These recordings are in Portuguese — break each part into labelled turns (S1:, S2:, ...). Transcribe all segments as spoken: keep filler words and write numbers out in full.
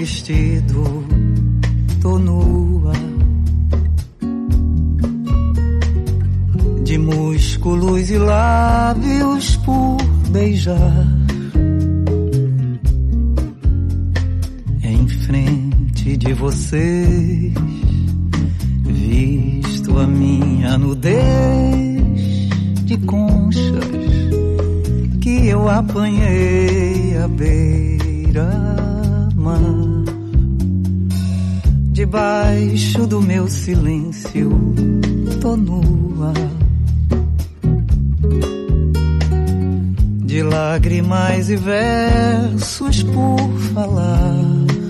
S1: vestido, tô nua, de músculos e lábios por beijar. Em frente de vocês, visto a minha nudez de conchas que eu apanhei à beira-mar. Debaixo do meu silêncio, tô nua, de lágrimas e versos por falar,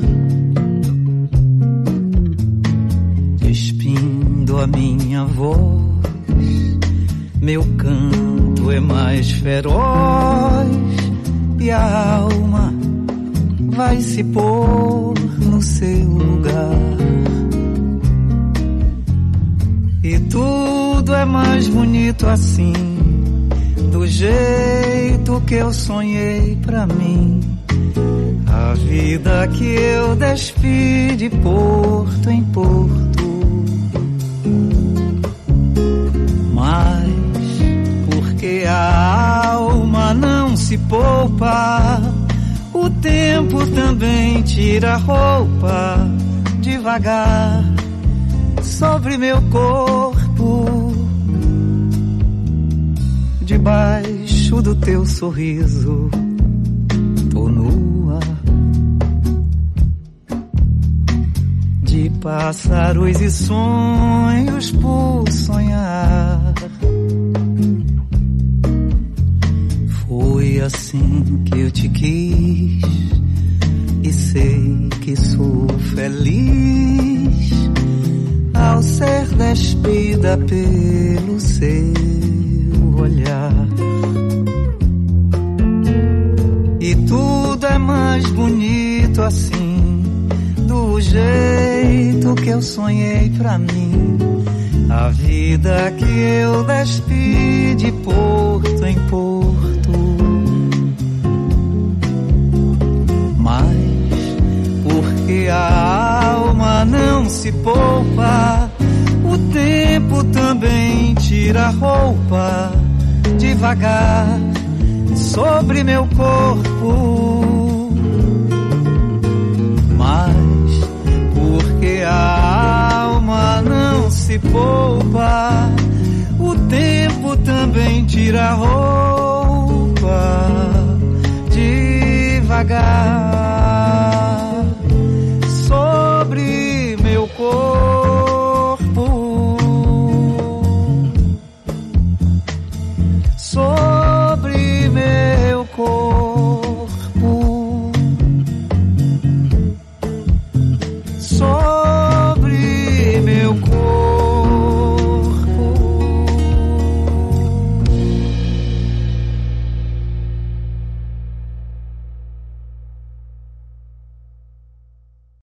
S1: despindo a minha voz, meu canto é mais feroz e a alma vai se pôr no seu lugar. E tudo é mais bonito assim, do jeito que eu sonhei pra mim. A vida que eu despi de porto em porto. Mas porque a alma não se poupa, o tempo também tira a roupa devagar sobre meu corpo. Debaixo do teu sorriso, tô nua, de pássaros e sonhos por sonhar. Foi assim que eu te quis e sei que sou feliz ao ser despida pelo seu olhar. E tudo é mais bonito assim, do jeito que eu sonhei pra mim. A vida que eu despi de porto em porto. Mas porque a alma não se poupa, o tempo também tira a roupa devagar sobre meu corpo. Mas porque a alma não se poupa, o tempo também tira a roupa devagar.